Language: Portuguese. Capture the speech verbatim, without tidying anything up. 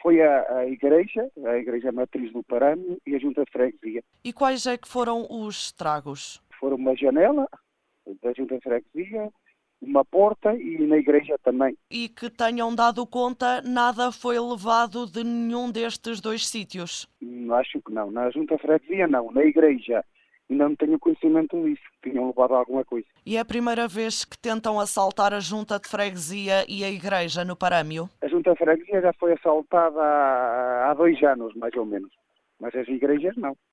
foi a, a igreja, a igreja matriz do Parâmio e a junta de freguesia. E quais é que foram os estragos? Foram uma janela da junta de freguesia, uma porta e na igreja também. E que tenham dado conta, nada foi levado de nenhum destes dois sítios? Hum, Acho que não. Na junta de freguesia não. Na igreja ainda não tenho conhecimento disso. Tinham levado alguma coisa. E é a primeira vez que tentam assaltar a junta de freguesia e a igreja no Parâmio? A junta de freguesia já foi assaltada há, há dois anos, mais ou menos. Mas as igrejas não.